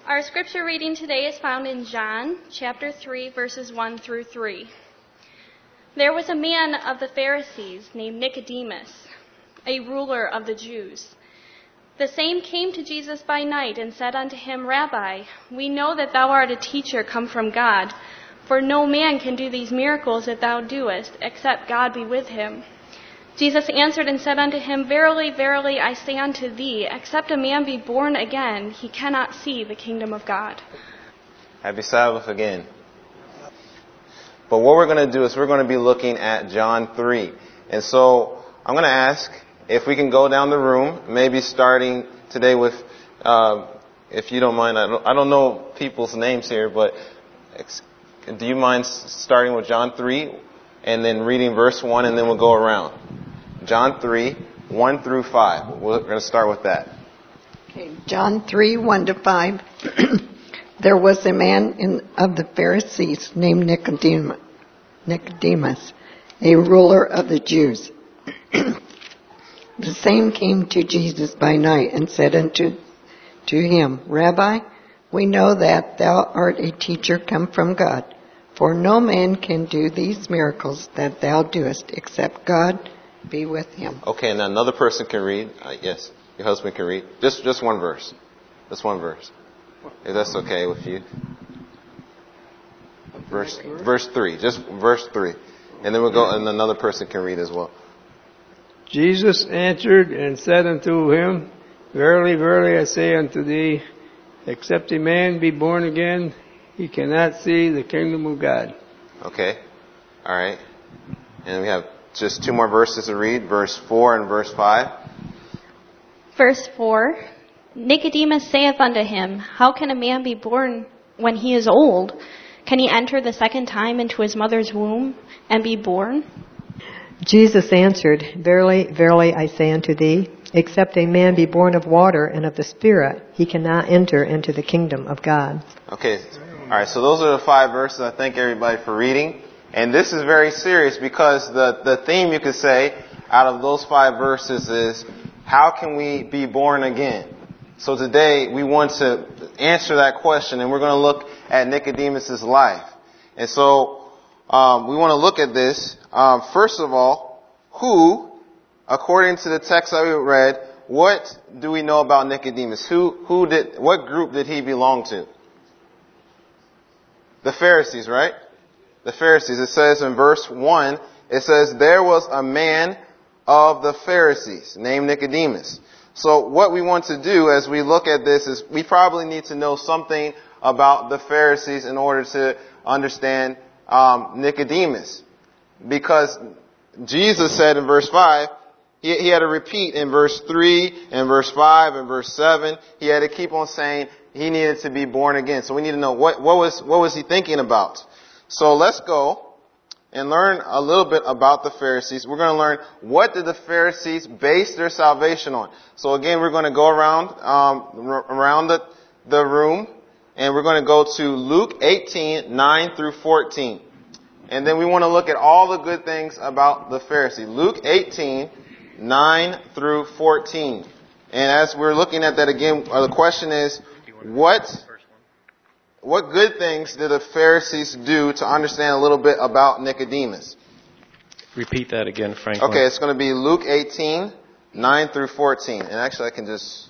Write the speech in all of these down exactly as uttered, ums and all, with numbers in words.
Our scripture reading today is found in John chapter three, verses one through three. There was a man of the Pharisees named Nicodemus, a ruler of the Jews. The same came to Jesus by night and said unto him, Rabbi, we know that thou art a teacher come from God, for no man can do these miracles that thou doest, except God be with him. Jesus answered and said unto him, Verily, verily, I say unto thee, except a man be born again, he cannot see the kingdom of God. Happy Sabbath again. But what we're going to do is we're going to be looking at John three. And so I'm going to ask if we can go down the room, maybe starting today with, uh, if you don't mind, I don't, I don't know people's names here, but do you mind starting with John three and then reading verse one, and then we'll go around? John three, one through five. We're going to start with that. Okay, John three, one to five. There was a man in, of the Pharisees named Nicodemus, Nicodemus, a ruler of the Jews. The same came to Jesus by night and said unto to him, Rabbi, we know that thou art a teacher come from God, for no man can do these miracles that thou doest except God be with him. Okay, and another person can read. Uh, yes, your husband can read. Just just one verse. Just one verse. If that's okay with you. Verse verse three. Just verse three. And then we'll go, and another person can read as well. Jesus answered and said unto him, Verily, verily, I say unto thee, except a man be born again, he cannot see the kingdom of God. Okay. All right. And we have just two more verses to read, verse four and verse five. Verse four, Nicodemus saith unto him, How can a man be born when he is old? Can he enter the second time into his mother's womb and be born? Jesus answered, Verily, verily, I say unto thee, except a man be born of water and of the Spirit, he cannot enter into the kingdom of God. Okay. All right. So those are the five verses. I thank everybody for reading. And this is very serious because the, the theme, you could say, out of those five verses is, how can we be born again? So today we want to answer that question, and we're going to look at Nicodemus' life. And so um, we want to look at this. Um, first of all, who, according to the text that we read, what do we know about Nicodemus? Who, who did, what group did he belong to? The Pharisees, right? The Pharisees. It says in verse one, it says, there was a man of the Pharisees named Nicodemus. So what we want to do as we look at this is we probably need to know something about the Pharisees in order to understand um, Nicodemus. Because Jesus said in verse five, he, he had to repeat in verse three and verse five and verse seven. He had to keep on saying he needed to be born again. So we need to know what, what was what was he thinking about. So let's go and learn a little bit about the Pharisees. We're going to learn what did the Pharisees base their salvation on. So again, we're going to go around um, r- around the, the room, and we're going to go to Luke eighteen, nine through fourteen. And then we want to look at all the good things about the Pharisees. Luke eighteen, nine through fourteen. And as we're looking at that again, uh, the question is, what... What good things did the Pharisees do to understand a little bit about Nicodemus? Repeat that again, Franklin. Okay, it's going to be Luke eighteen, nine through fourteen. And actually I can just...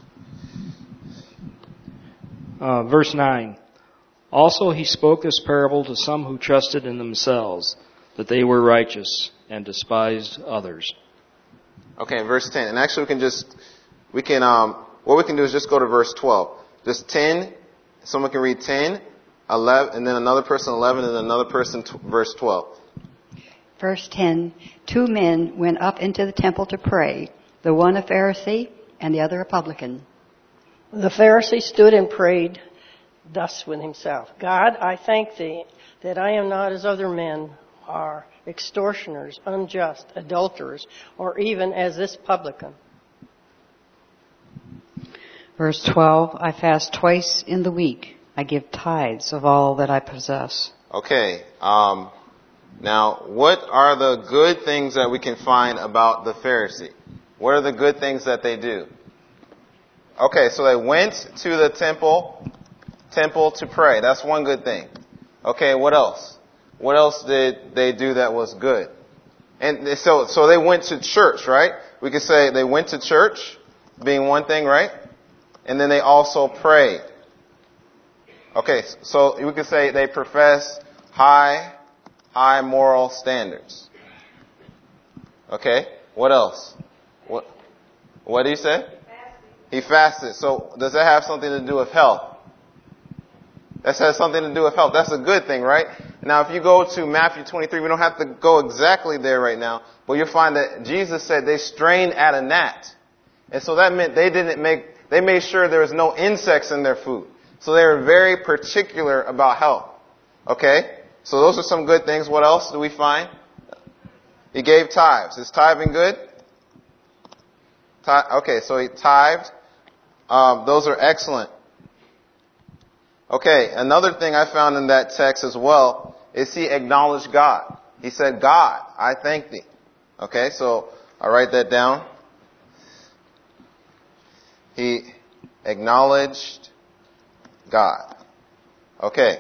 Uh, verse nine. Also he spoke this parable to some who trusted in themselves, that they were righteous, and despised others. Okay, verse ten. And actually we can just... We can... Um, what we can do is just go to verse twelve. Just ten... Someone can read ten, eleven, and then another person eleven, and another person t- verse twelve. Verse ten, two men went up into the temple to pray, the one a Pharisee and the other a publican. The Pharisee stood and prayed thus with himself, God, I thank thee that I am not as other men are, extortioners, unjust, adulterers, or even as this publican. Verse twelve, I fast twice in the week. I give tithes of all that I possess. Okay. Um, now, what are the good things that we can find about the Pharisee? What are the good things that they do? Okay, so they went to the temple temple to pray. That's one good thing. Okay, what else? What else did they do that was good? And so, so they went to church, right? We could say they went to church, being one thing, right? And then they also prayed. Okay, so we could say they profess high, high moral standards. Okay, what else? What, what did he say? He fasted. So does that have something to do with health? That has something to do with health. That's a good thing, right? Now, if you go to Matthew twenty-three, we don't have to go exactly there right now, but you'll find that Jesus said they strained at a gnat. And so that meant they didn't make, they made sure there was no insects in their food. So they were very particular about health. Okay? So those are some good things. What else do we find? He gave tithes. Is tithing good? Okay, so he tithed. Um, those are excellent. Okay, another thing I found in that text as well is he acknowledged God. He said, God, I thank thee. Okay, so I'll write that down. He acknowledged God. Okay.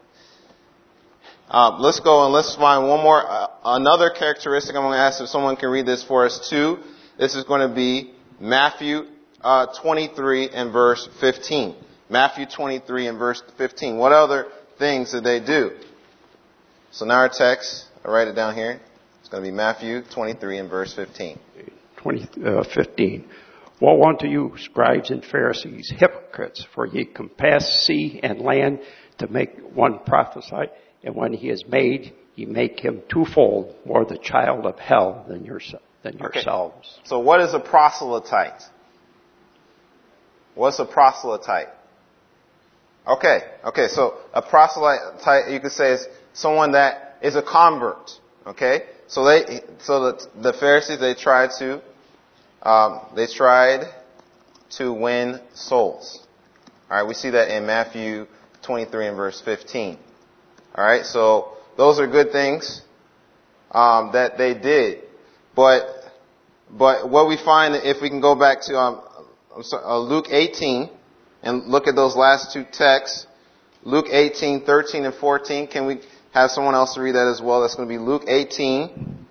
Um, let's go and let's find one more, uh, another characteristic. I'm going to ask if someone can read this for us too. This is going to be Matthew uh, twenty-three and verse fifteen. Matthew twenty-three and verse fifteen. What other things did they do? So now our text, I'll write it down here. It's going to be Matthew twenty-three and verse fifteen. twenty, uh, fifteen. Woe unto you, scribes and Pharisees, hypocrites, for ye compass sea and land to make one prophesy, and when he is made, ye make him twofold more the child of hell than, your, than yourselves. Okay. So what is a proselyte? What's a proselyte? Okay, okay, so a proselyte, you could say, is someone that is a convert. Okay, so they, so the, the Pharisees, they tried to, um, they tried to win souls. All right, we see that in Matthew twenty-three and verse fifteen. All right, so those are good things um, that they did, but but what we find, if we can go back to um, I'm sorry, uh, Luke eighteen. And look at those last two texts. Luke eighteen, thirteen, and fourteen. Can we have someone else to read that as well? That's going to be Luke eighteen,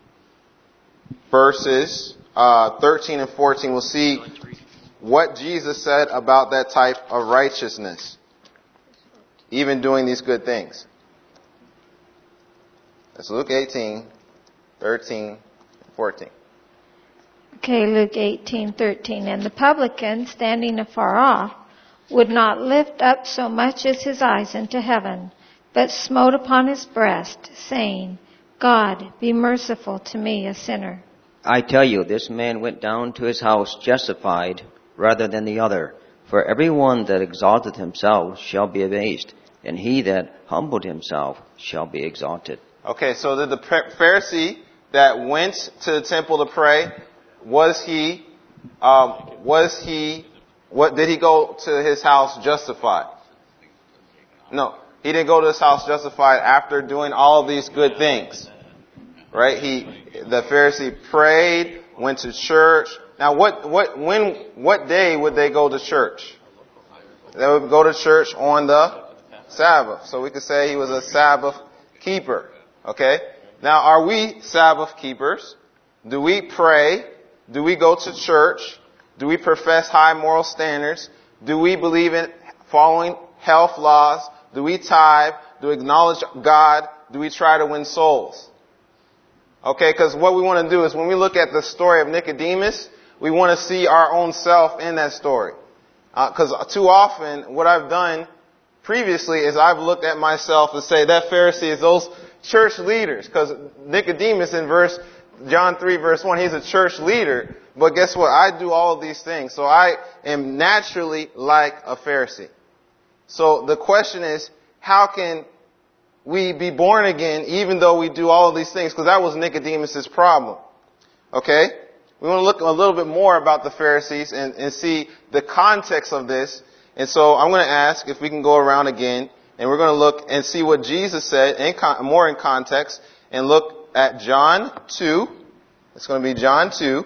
verses uh, thirteen and fourteen. We'll see what Jesus said about that type of righteousness, even doing these good things. That's Luke eighteen, thirteen, and fourteen. Okay, Luke eighteen, thirteen. And the publican, standing afar off, would not lift up so much as his eyes into heaven, but smote upon his breast, saying, God, be merciful to me, a sinner. I tell you, this man went down to his house justified rather than the other. For every one that exalteth himself shall be abased, and he that humbled himself shall be exalted. Okay, so did the Pharisee that went to the temple to pray, was he, um, was he, what, did he go to his house justified? No, he didn't go to his house justified after doing all of these good things. Right? He, the Pharisee prayed, went to church. Now what, what, when, what day would they go to church? They would go to church on the Sabbath. So we could say he was a Sabbath keeper. Okay? Now are we Sabbath keepers? Do we pray? Do we go to church? Do we profess high moral standards? Do we believe in following health laws? Do we tithe? Do we acknowledge God? Do we try to win souls? Okay, because what we want to do is when we look at the story of Nicodemus, we want to see our own self in that story. Because uh, too often, what I've done previously is I've looked at myself and say that Pharisee is those church leaders. Because Nicodemus in verse John three verse one, he's a church leader. But guess what? I do all of these things. So I am naturally like a Pharisee. So the question is, how can we be born again even though we do all of these things? Because that was Nicodemus' problem. Okay? We want to look a little bit more about the Pharisees and, and see the context of this. And so I'm going to ask if we can go around again, and we're going to look and see what Jesus said in con- more in context, and look at John two. It's going to be John two,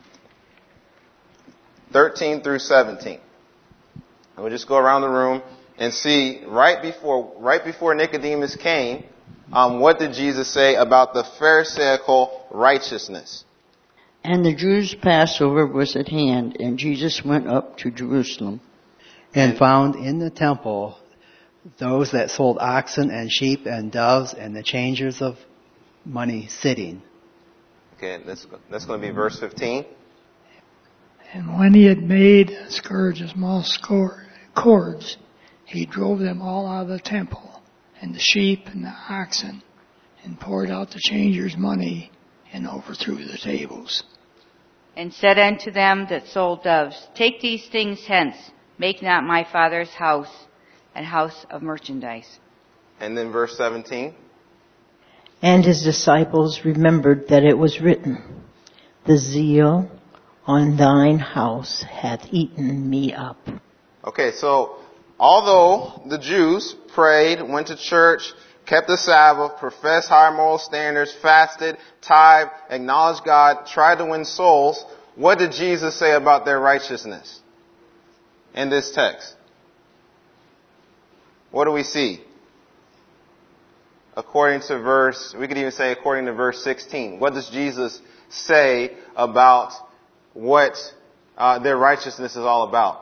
thirteen through seventeen. And we'll just go around the room and see right before right before Nicodemus came, um, what did Jesus say about the Pharisaical righteousness? And the Jews' Passover was at hand, and Jesus went up to Jerusalem. And, and found in the temple those that sold oxen and sheep and doves and the changers of money sitting. Okay, that's, that's going to be verse fifteen. And when he had made a scourge of small cords, he drove them all out of the temple, and the sheep and the oxen, and poured out the changers' money, and overthrew the tables. And said unto them that sold doves, Take these things hence, make not my Father's house an house of merchandise. And then verse seventeen. And his disciples remembered that it was written, The zeal on thine house hath eaten me up. Okay, so although the Jews prayed, went to church, kept the Sabbath, professed high moral standards, fasted, tithed, acknowledged God, tried to win souls, what did Jesus say about their righteousness in this text? What do we see? According to verse, we could even say according to verse sixteen. What does Jesus say about what uh, their righteousness is all about?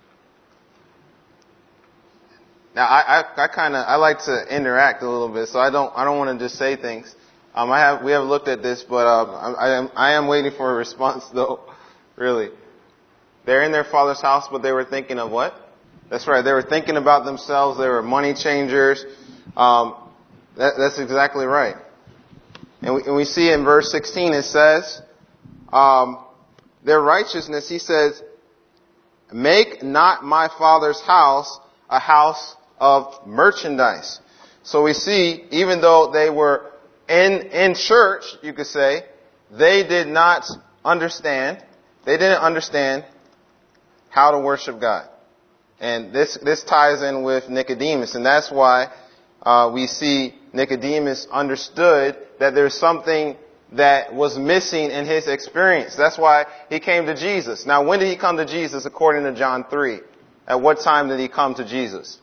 Now, I, I, I kind of, I like to interact a little bit, so I don't, I don't want to just say things. Um, I have, we have looked at this, but um, I, I am, I am waiting for a response, though. Really, they're in their Father's house, but they were thinking of what? That's right. They were thinking about themselves. They were money changers. Um, that, that's exactly right. And we, and we see in verse sixteen, it says, um, their righteousness. He says, "Make not my Father's house a house of merchandise." So we see, even though they were in, in church, you could say, they did not understand, they didn't understand how to worship God. And this, this ties in with Nicodemus, and that's why, uh, we see Nicodemus understood that there's something that was missing in his experience. That's why he came to Jesus. Now, when did he come to Jesus according to John three? At what time did he come to Jesus?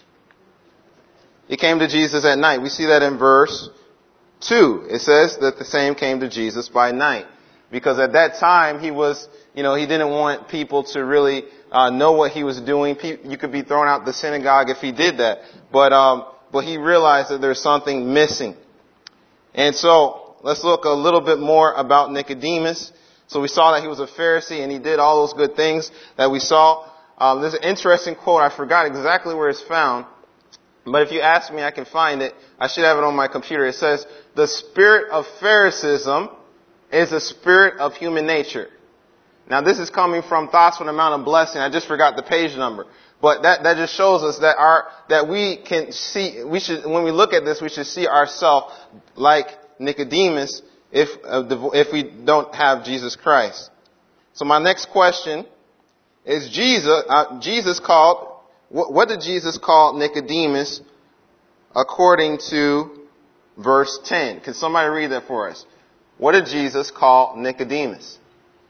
He came to Jesus at night. We see that in verse two. It says that the same came to Jesus by night. Because at that time, he was, you know, he didn't want people to really uh, know what he was doing. You could be thrown out the synagogue if he did that. But, um, but he realized that there's something missing. And so, let's look a little bit more about Nicodemus. So we saw that he was a Pharisee and he did all those good things that we saw. Um, there's an interesting quote. I forgot exactly where it's found. But if you ask me, I can find it. I should have it on my computer. It says, "The spirit of Pharisaism is a spirit of human nature." Now, this is coming from Thoughts on the Mount of Blessing. I just forgot the page number. But that, that just shows us that our, that we can see, we should, when we look at this, we should see ourselves like Nicodemus if, uh, if we don't have Jesus Christ. So my next question is Jesus, uh, Jesus called, what, what did Jesus call Nicodemus according to verse ten? Can somebody read that for us? What did Jesus call Nicodemus?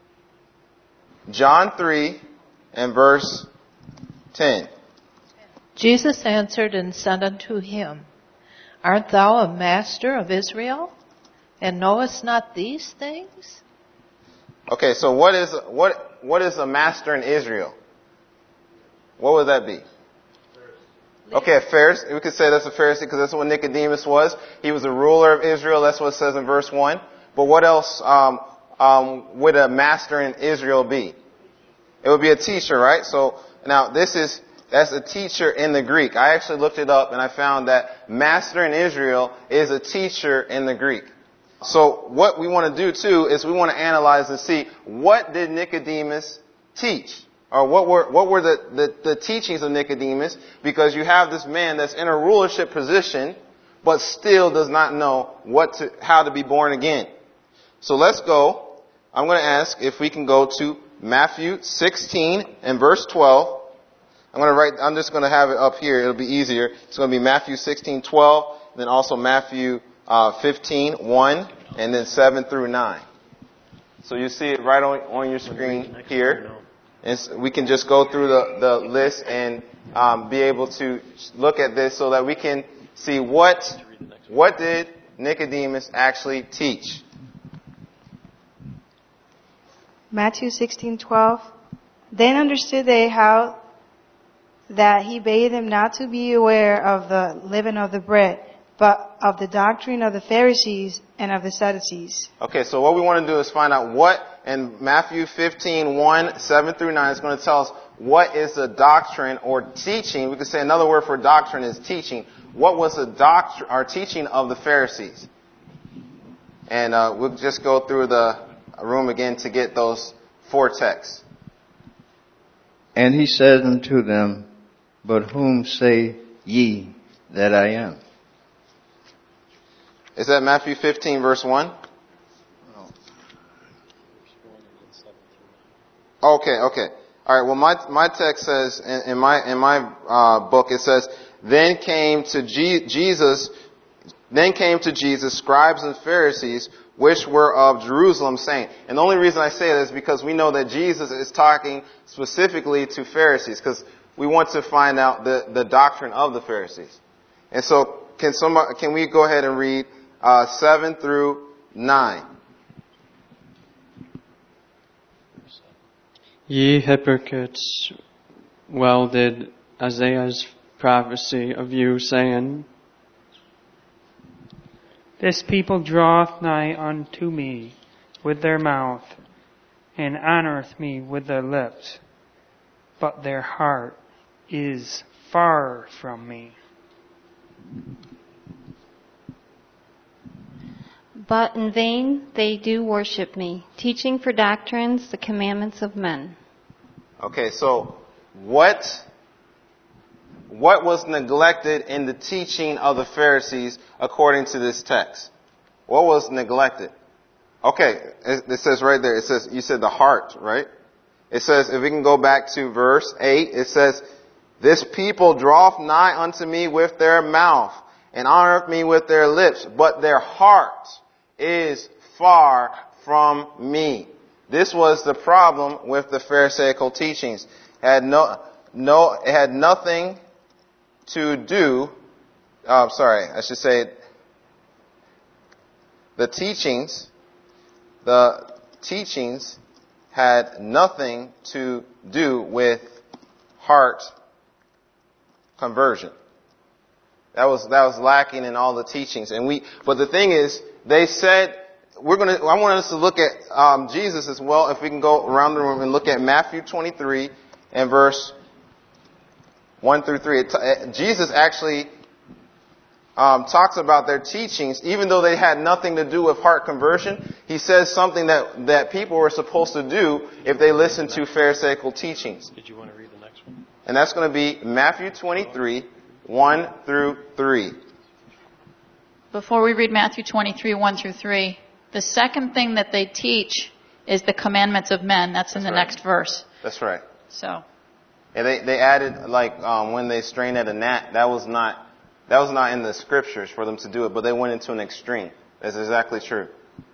John three and verse ten. Jesus answered and said unto him, Art thou a master of Israel, and knowest not these things? Okay, so what is what what is a master in Israel? What would that be? Okay, a Pharisee. We could say that's a Pharisee because that's what Nicodemus was. He was a ruler of Israel. That's what it says in verse one. But what else um, um, would a master in Israel be? It would be a teacher, right? So now this is that's a teacher in the Greek. I actually looked it up and I found that master in Israel is a teacher in the Greek. So what we want to do too is we want to analyze and see what did Nicodemus teach, or what were what were the, the, the teachings of Nicodemus, because you have this man that's in a rulership position but still does not know what to, how to be born again. So let's go. I'm going to ask if we can go to Matthew sixteen and verse twelve. I'm going to write, I'm just going to have it up here. It'll be easier. It's going to be Matthew sixteen twelve, and then also Matthew uh, fifteen one, and then seven through nine. So you see it right on, on your screen here. And we can just go through the, the list and um, be able to look at this so that we can see what, what did Nicodemus actually teach. Matthew sixteen twelve. Then understood they how that he bade them not to be aware of the leaven of the bread, but of the doctrine of the Pharisees and of the Sadducees. Okay, so what we want to do is find out what, in Matthew fifteen one, seven through nine, is going to tell us what is the doctrine or teaching. We could say another word for doctrine is teaching. What was the doctrine or teaching of the Pharisees? And uh, we'll just go through the room again to get those four texts. And he said unto them, But whom say ye that I am? Is that Matthew fifteen verse one? Okay, okay. All right. Well, my my text says in, in my in my uh, book it says, then came to G- Jesus, then came to Jesus scribes and Pharisees, which were of Jerusalem, saying. And the only reason I say that is because we know that Jesus is talking specifically to Pharisees, because we want to find out the, the doctrine of the Pharisees. And so, can some can we go ahead and read uh, seven through nine? Ye hypocrites, well did Isaiah's prophecy of you, saying, This people draweth nigh unto me with their mouth, and honoreth me with their lips, but their heart is far from me. But in vain they do worship me, teaching for doctrines the commandments of men. Okay, so what what was neglected in the teaching of the Pharisees according to this text? What was neglected? Okay, it, it says right there, it says, you said the heart, right? It says, if we can go back to verse eight, it says, This people draweth nigh unto me with their mouth, and honoreth me with their lips, but their heart is far from me. This was the problem with the Pharisaical teachings. It had no, no, it had nothing to do, uh, sorry, I should say, the teachings, the teachings had nothing to do with heart conversion. That was, that was lacking in all the teachings. And we, but the thing is, they said, we're going to, I want us to look at, um, Jesus as well. If we can go around the room and look at Matthew twenty-three and verse one through three. It, Jesus actually, um, talks about their teachings, even though they had nothing to do with heart conversion. He says something that, that people were supposed to do if they listened to Pharisaical teachings. Did you want to read the next one? And that's going to be Matthew twenty-three, one through three. Before we read Matthew twenty-three, one through three, the second thing that they teach is the commandments of men. That's in That's the right. next verse. That's right. So, And they, they added, like, um, when they strain at a gnat, that was not, that was not in the scriptures for them to do it, but they went into an extreme. That's exactly true.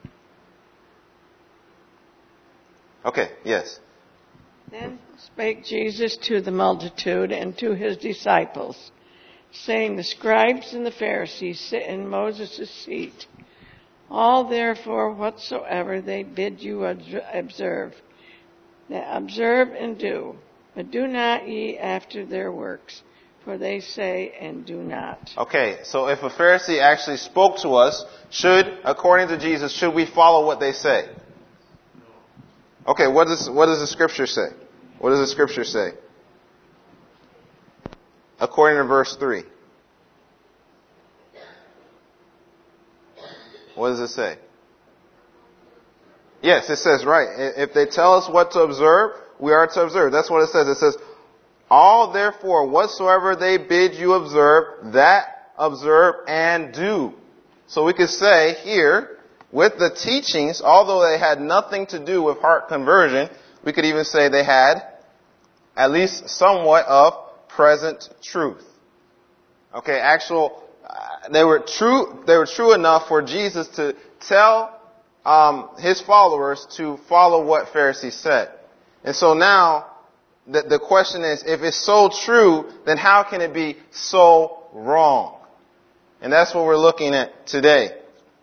Okay, yes. Then spake Jesus to the multitude and to his disciples, saying, The scribes and the Pharisees sit in Moses' seat. All therefore whatsoever they bid you observe, observe and do, but do not ye after their works, for they say and do not. Okay, so if a Pharisee actually spoke to us, should, according to Jesus, should we follow what they say? Okay, what does, what does the scripture say? What does the scripture say? According to verse three. What does it say? Yes, it says, right. If they tell us what to observe, we are to observe. That's what it says. It says, all therefore whatsoever they bid you observe, that observe and do. So we could say here, with the teachings, although they had nothing to do with heart conversion, we could even say they had at least somewhat of present truth. Okay, actual, uh, they were true, they were true enough for Jesus to tell um, his followers to follow what Pharisees said. And so now, the, the question is, if it's so true, then how can it be so wrong? And that's what we're looking at today.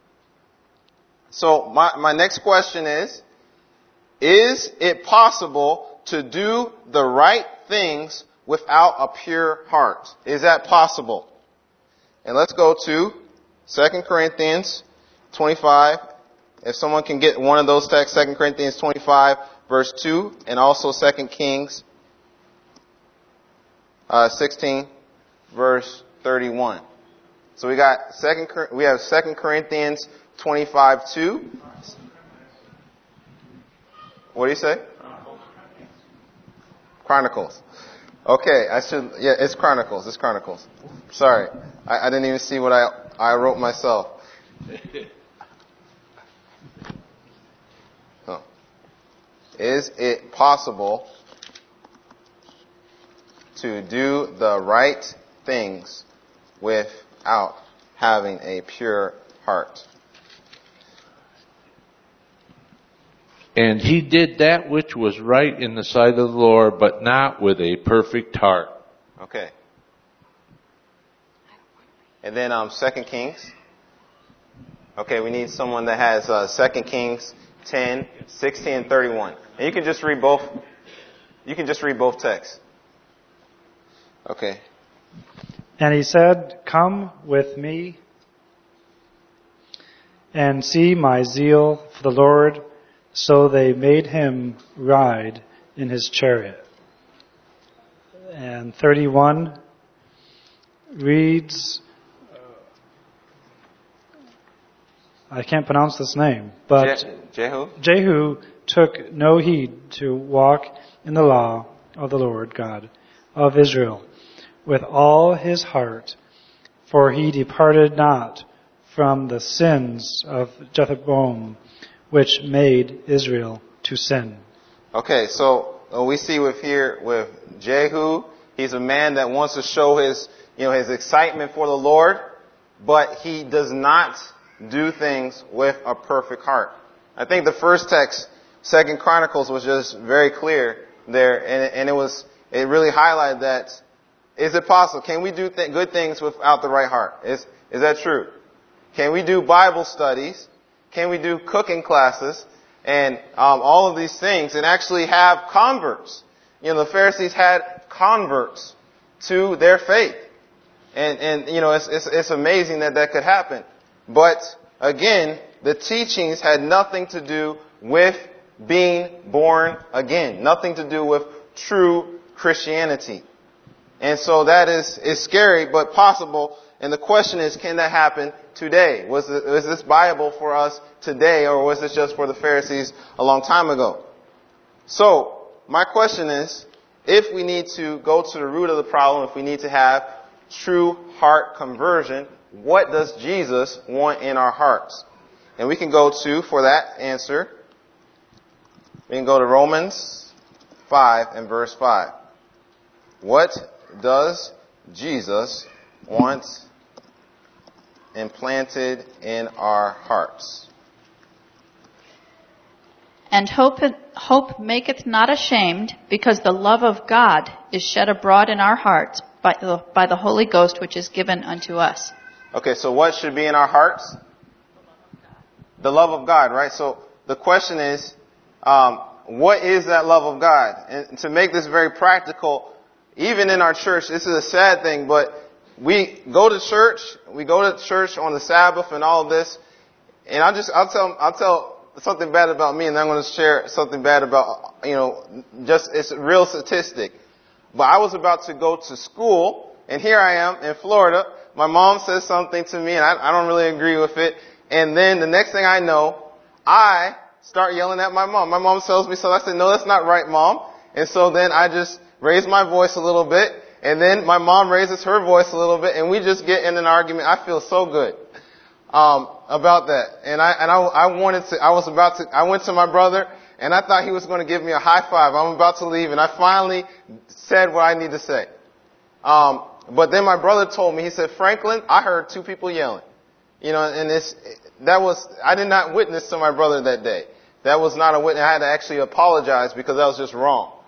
So my, my next question is, is it possible to do the right things without a pure heart? Is that possible? And let's go to Second Corinthians twenty-five. If someone can get one of those texts, Second Corinthians twenty-five, verse two, and also Second Kings uh, sixteen, verse thirty-one. So we got second. We have Second Corinthians twenty-five, two. What do you say? Chronicles. Okay, I should. Yeah, it's Chronicles. It's Chronicles. Sorry, I, I didn't even see what I I wrote myself. Oh. Is it possible to do the right things without having a pure heart? And he did that which was right in the sight of the Lord, but not with a perfect heart. Okay. And then um, Second Kings. Okay, we need someone that has uh, Second Kings ten, sixteen, and thirty-one. And you can just read both. You can just read both texts. Okay. And he said, "Come with me and see my zeal for the Lord." So they made him ride in his chariot. And thirty-one reads, I can't pronounce this name, but Je- Jehu? Jehu took no heed to walk in the law of the Lord God of Israel with all his heart, for he departed not from the sins of Jeroboam, which made Israel to sin. Okay, so uh, we see with here with Jehu, he's a man that wants to show his, you know, his excitement for the Lord, but he does not do things with a perfect heart. I think the first text, Second Chronicles, was just very clear there, and, and it was it really highlighted that. Is it possible? Can we do th- good things without the right heart? Is is that true? Can we do Bible studies? Can we do cooking classes and um, all of these things and actually have converts? You know, the Pharisees had converts to their faith. And, and you know, it's, it's, it's amazing that that could happen. But, again, the teachings had nothing to do with being born again. Nothing to do with true Christianity. And so that is, is scary, but possible. And the question is, can that happen today? Was, it, was this Bible for us today, or was this just for the Pharisees a long time ago? So, my question is, if we need to go to the root of the problem, if we need to have true heart conversion, what does Jesus want in our hearts? And we can go to, for that answer, we can go to Romans five and verse five. What does Jesus want implanted in our hearts? And hope, hope maketh not ashamed, because the love of God is shed abroad in our hearts by the, by the Holy Ghost, which is given unto us. Okay, so what should be in our hearts? The love of God, right? So the question is, um, what is that love of God? And to make this very practical, even in our church, this is a sad thing, but we go to church, we go to church on the Sabbath and all of this, and I'll just, I'll tell, I'll tell something bad about me, and then I'm going to share something bad about, you know, just, it's a real statistic. But I was about to go to school, and here I am in Florida. My mom says something to me, and I, I don't really agree with it. And then the next thing I know, I start yelling at my mom. My mom tells me so. I said, no, that's not right, Mom. And so then I just raise my voice a little bit, and then my mom raises her voice a little bit, and we just get in an argument. I feel so good um, about that. And I and I, I wanted to. I was about to. I went to my brother, and I thought he was going to give me a high five. I'm about to leave, and I finally said what I need to say. Um, but then my brother told me. He said, Franklin, I heard two people yelling. You know, and it's that was. I did not witness to my brother that day. That was not a witness. I had to actually apologize because that was just wrong.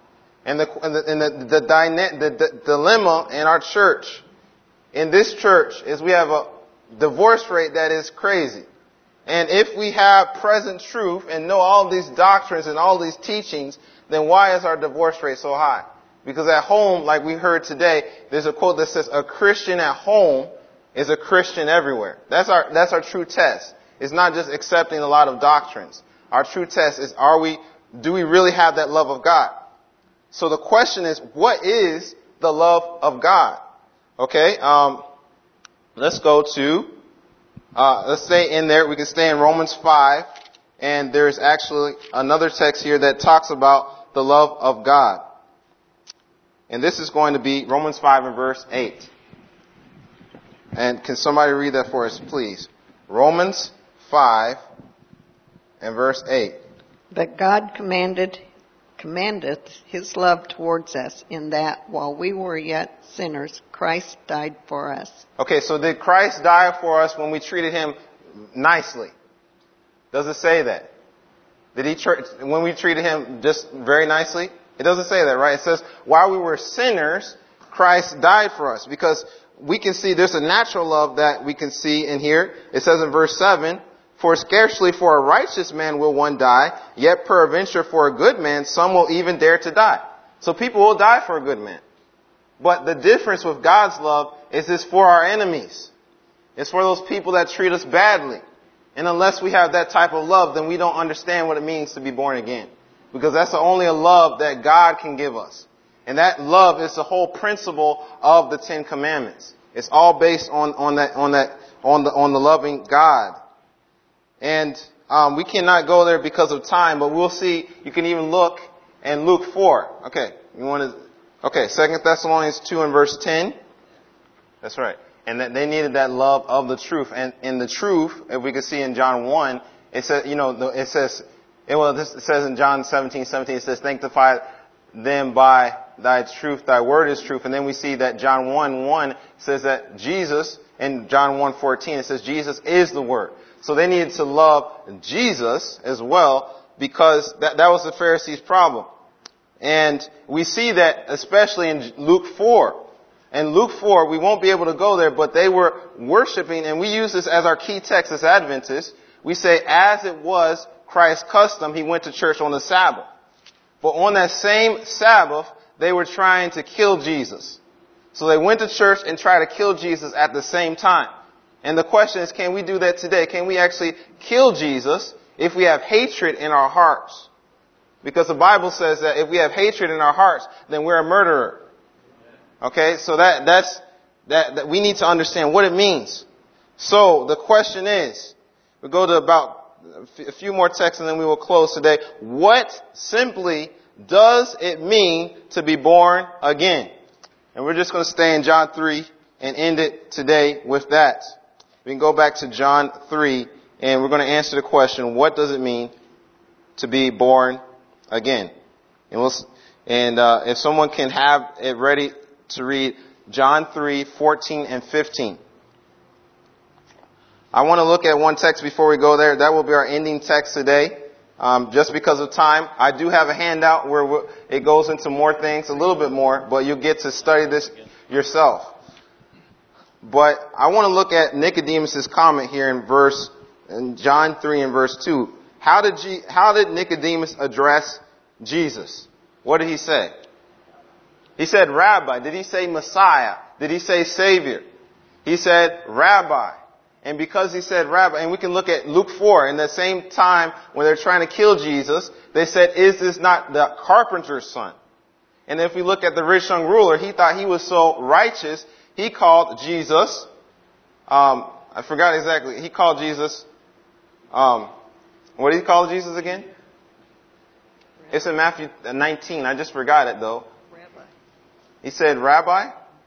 And the, and the, and the, the, dyna- the, the dilemma in our church, in this church, is we have a divorce rate that is crazy. And if we have present truth and know all these doctrines and all these teachings, then why is our divorce rate so high? Because at home, like we heard today, there's a quote that says, a Christian at home is a Christian everywhere. That's our, that's our true test. It's not just accepting a lot of doctrines. Our true test is, are we, do we really have that love of God? So the question is, what is the love of God? Okay, um, let's go to, uh, let's stay in there. We can stay in Romans five, and there's actually another text here that talks about the love of God. And this is going to be Romans five and verse eight. And can somebody read that for us, please? Romans five and verse eight. But God commanded, commandeth his love towards us in that while we were yet sinners, Christ died for us. Okay, so did Christ die for us when we treated him nicely? Does it say that? Did he, tr- when we treated him just very nicely? It doesn't say that, right? It says, while we were sinners, Christ died for us. Because we can see there's a natural love that we can see in here. It says in verse seven, for scarcely for a righteous man will one die, yet peradventure for a good man some will even dare to die. So people will die for a good man. But the difference with God's love is it's for our enemies. It's for those people that treat us badly. And unless we have that type of love, then we don't understand what it means to be born again. Because that's the only a love that God can give us. And that love is the whole principle of the Ten Commandments. It's all based on, on that, on that, on the, on the loving God. And, um, we cannot go there because of time, but we'll see. You can even look in Luke four. Okay. You want to, okay. Second Thessalonians two and verse ten. That's right. And that they needed that love of the truth. And in the truth, if we could see in John one, it says, you know, it says, it, well, this, it says in John seventeen, seventeen, it says, sanctify them by thy truth, thy word is truth. And then we see that John one, one says that Jesus, in John one, fourteen, it says Jesus is the word. So they needed to love Jesus as well, because that, that was the Pharisees' problem. And we see that especially in Luke four. In Luke four, we won't be able to go there, but they were worshiping, and we use this as our key text as Adventists. We say, as it was Christ's custom, he went to church on the Sabbath. But on that same Sabbath, they were trying to kill Jesus. So they went to church and tried to kill Jesus at the same time. And the question is, can we do that today? Can we actually kill Jesus if we have hatred in our hearts? Because the Bible says that if we have hatred in our hearts, then we're a murderer. Okay, so that, that's, that, that we need to understand what it means. So the question is, we go to about a few more texts and then we will close today. What simply does it mean to be born again? And we're just going to stay in John three and end it today with that. We can go back to John three and we're going to answer the question, what does it mean to be born again? And we'll, and uh, if someone can have it ready to read John three, fourteen and fifteen. I want to look at one text before we go there. That will be our ending text today. Um, just because of time, I do have a handout where it goes into more things, a little bit more, but you'll get to study this yourself. But I want to look at Nicodemus' comment here in verse, in John three and verse two. How did G, how did Nicodemus address Jesus? What did he say? He said, Rabbi. Did he say Messiah? Did he say Savior? He said, Rabbi. And because he said Rabbi, and we can look at Luke four, in the same time when they're trying to kill Jesus, they said, is this not the carpenter's son? And if we look at the rich young ruler, he thought he was so righteous, he called Jesus, um, I forgot exactly, he called Jesus, um, what did he call Jesus again? It's in Matthew nineteen, I just forgot it though. Rabbi. He said, Rabbi?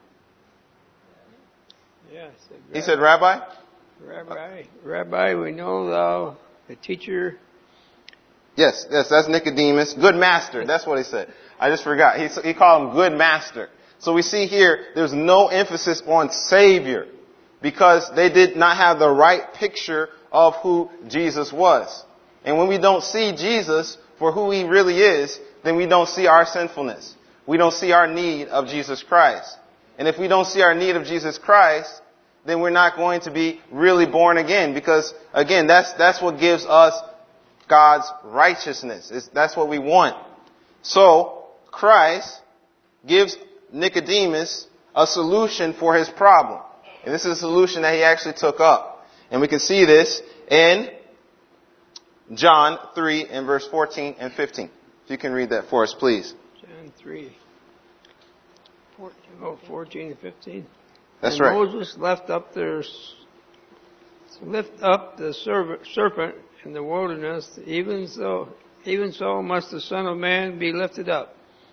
Yeah, said, he said, Rabbi? Rabbi, Rabbi, we know thou, the teacher. Yes, yes, that's Nicodemus. Good master, that's what he said. I just forgot. He, he called him good master. So we see here, there's no emphasis on Savior, because they did not have the right picture of who Jesus was. And when we don't see Jesus for who he really is, then we don't see our sinfulness. we don't see our need of Jesus Christ. And if we don't see our need of Jesus Christ, then we're not going to be really born again. Because, again, that's that's what gives us God's righteousness. It's, that's what we want. So, Christ gives Nicodemus a solution for his problem. And this is a solution that he actually took up. And we can see this in John three and verse fourteen and fifteen. If you can read that for us, please. John three, fourteen, oh, fourteen and fifteen. That's and right. Moses left up their, lift up the serpent in the wilderness, even so, even so must the Son of Man be lifted up.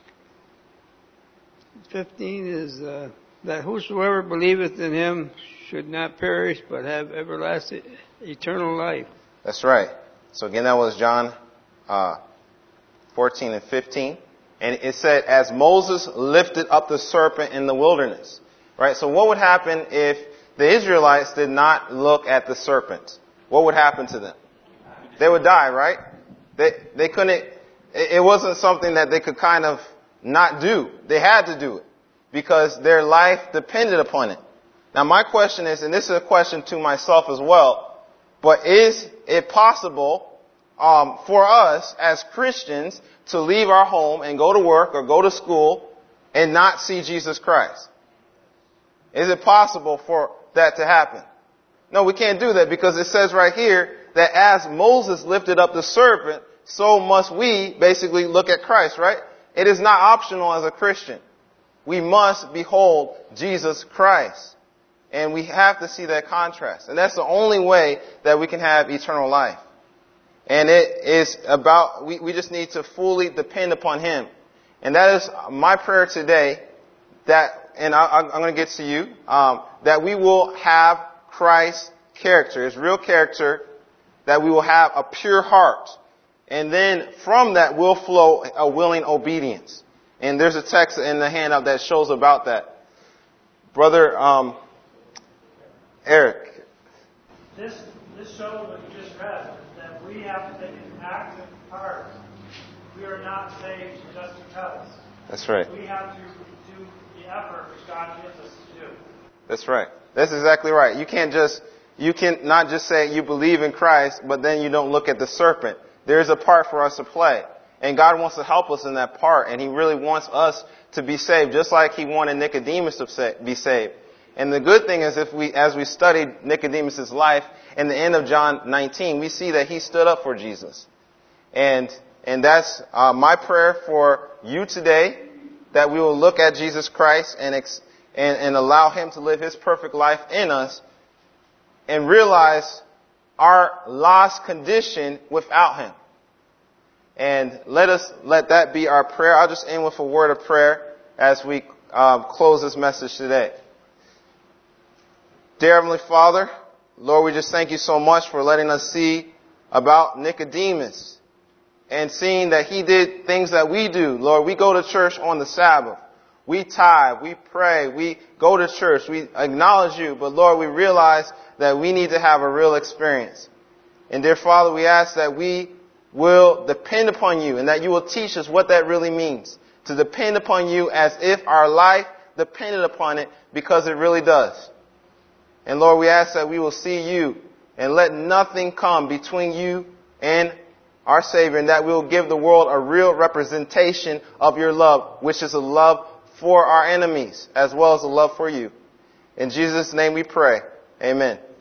fifteen is uh, that whosoever believeth in him should not perish, but have everlasting eternal life. That's right. So again, that was John uh, fourteen and fifteen. And it said, as Moses lifted up the serpent in the wilderness. Right? So what would happen if the Israelites did not look at the serpent? What would happen to them? They would die, right? They they couldn't, it wasn't something that they could kind of not do. They had to do it because their life depended upon it. Now my question is, and this is a question to myself as well, but is it possible um, for us as Christians to leave our home and go to work or go to school and not see Jesus Christ? Is it possible for that to happen? No, we can't do that because it says right here that as Moses lifted up the serpent, so must we basically look at Christ, right? It is not optional as a Christian. We must behold Jesus Christ. And we have to see that contrast. And that's the only way that we can have eternal life. And it is about, we, we just need to fully depend upon Him. And that is my prayer today, that, and I, I'm going to get to you, um, that we will have Christ's character, His real character, that we will have a pure heart. And then from that will flow a willing obedience. And there's a text in the handout that shows about that. Brother um, Eric. This this shows what you just read, that we have to take an active part. We are not saved just because. That's right. We have to do the effort which God gives us to do. That's right. That's exactly right. You can't just, you can not just say you believe in Christ, but then you don't look at the serpent. There's a part for us to play. And God wants to help us in that part. And He really wants us to be saved, just like He wanted Nicodemus to be saved. And the good thing is, if we, as we studied Nicodemus' life, in the end of John nineteen, we see that he stood up for Jesus. And, and that's uh, my prayer for you today, that we will look at Jesus Christ and, ex- and, and allow Him to live His perfect life in us and realize our lost condition without Him. And let us, let that be our prayer. I'll just end with a word of prayer as we um, close this message today. Dear Heavenly Father, Lord, we just thank You so much for letting us see about Nicodemus and seeing that he did things that we do. Lord, we go to church on the Sabbath. We tithe, we pray, we go to church, we acknowledge You, but Lord, we realize that we need to have a real experience. And dear Father, we ask that we will depend upon You and that You will teach us what that really means. To depend upon You as if our life depended upon it, because it really does. And Lord, we ask that we will see You and let nothing come between You and our Savior, and that we will give the world a real representation of Your love, which is a love for our enemies as well as a love for You. In Jesus' name we pray. Amen.